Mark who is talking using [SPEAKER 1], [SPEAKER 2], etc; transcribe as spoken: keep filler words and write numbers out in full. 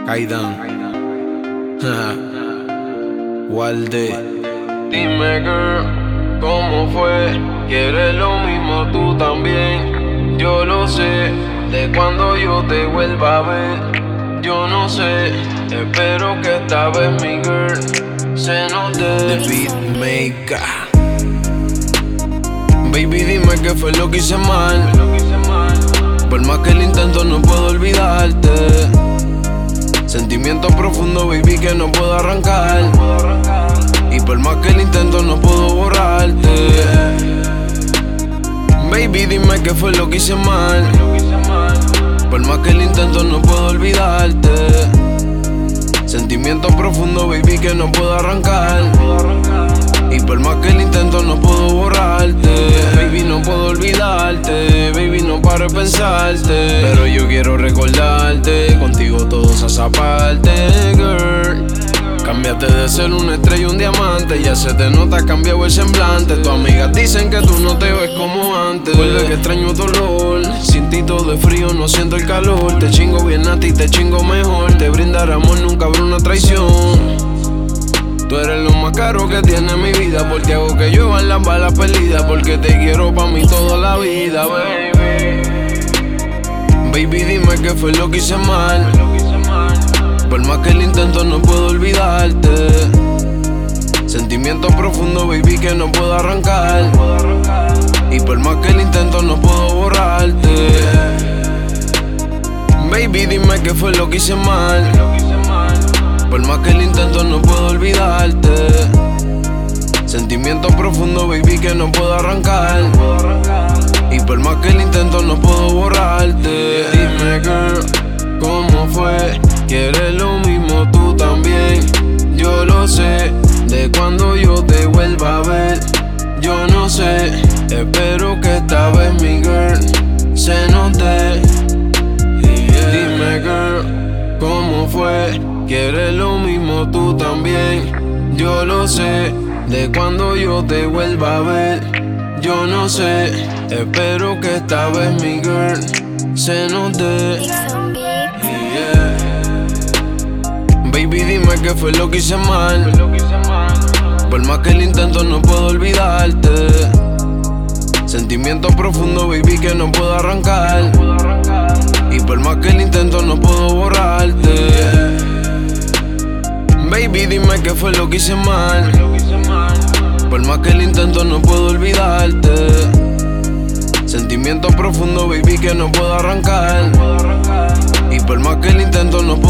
[SPEAKER 1] Kaidan, Walde.
[SPEAKER 2] Dime girl, ¿cómo fue? ¿Quieres lo mismo tú también? Yo lo sé, de cuando yo te vuelva a ver. Yo no sé, espero que esta vez mi girl se note.
[SPEAKER 1] The Beatmaker. Baby, dime qué fue lo que hice mal. Por más que el intento no puedo olvidarte. Sentimiento profundo, baby, que no puedo arrancar. Y por más que el intento no puedo borrarte. Baby, dime qué fue lo que hice mal. Por más que el intento no puedo olvidarte. Sentimiento profundo, baby, que no puedo arrancar. Y por más que el intento no puedo borrarte. Baby, no puedo olvidarte. Baby, no paro de pensarte. Pero yo quiero recordarte. Contigo todo se hace aparte, girl. Cambiaste de ser una estrella y un diamante. Ya se te nota, cambiado el semblante. Tus amigas dicen que tú no te ves como antes. Vuelve que extraño tu olor. Sin ti todo es frío, no siento el calor. Te chingo bien a ti, te chingo mejor. Te brindaré amor, nunca habrá una traición. Tú eres lo más caro que tiene mi vida. Porque hago que lluevan las balas perdidas. Porque te quiero pa' mí toda la vida, baby. Baby, dime qué fue lo que hice mal. Por más que el intento no puedo olvidarte. Sentimiento profundo, baby, que no puedo arrancar. Y por más que el intento no puedo borrarte. Baby, dime qué fue lo que hice mal. Por más que el intento no puedo olvidarte. Sentimiento profundo, baby, que no puedo arrancar. Y por más que el intento no puedo borrarte. Dime, girl, ¿cómo fue? ¿Quieres lo mismo tú también? Yo lo sé, de cuando yo te vuelva a ver. Yo no sé, espero que esta vez mi girl se note. Dime, girl, ¿cómo fue? ¿Quieres lo mismo tú también? Yo lo sé, de cuando yo te vuelva a ver. Yo no sé, espero que esta vez mi girl se note. Yeah. Baby, dime qué fue lo que hice mal. Por más que el intento no puedo olvidarte. Sentimiento profundo, baby, que no puedo arrancar. Y por más que el intento no puedo borrarte. Baby, dime qué fue lo que hice mal. Por más que el intento no puedo olvidarte. Sentimiento profundo, baby, que no puedo arrancar. Y por más que el intento no puedo